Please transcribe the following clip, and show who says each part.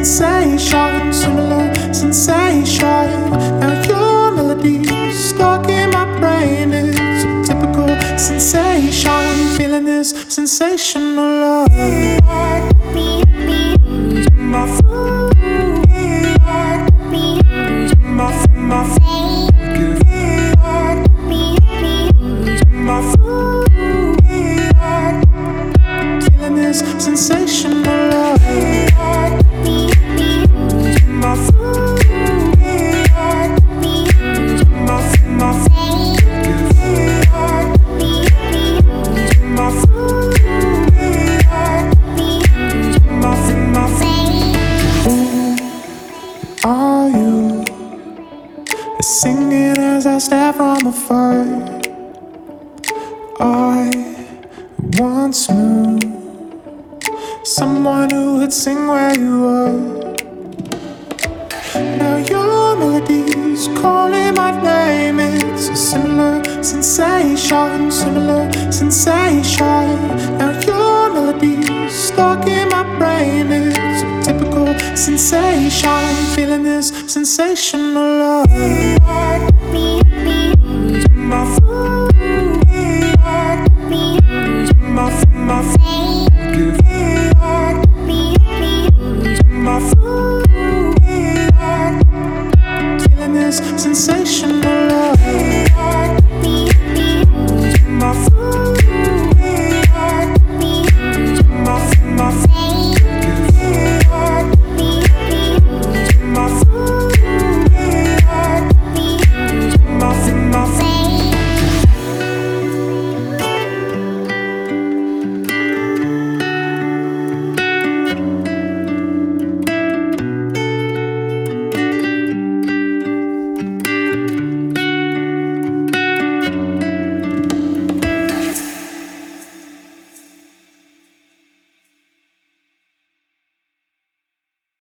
Speaker 1: sensation, similar sensation. Now your melody stuck in my brain. It's a typical sensation. Feeling this sensational love. My food, my food, my food. Feeling this sensational love. My food, my food, my food, my food. Who are you? Singing as I stare from afar. I once knew someone who would sing where you were. Now your melody's calling my name. It's a similar sensation, similar sensation. Now your melody's stuck in my brain. It's a typical sensation. Feeling this sensational love. My food, my food.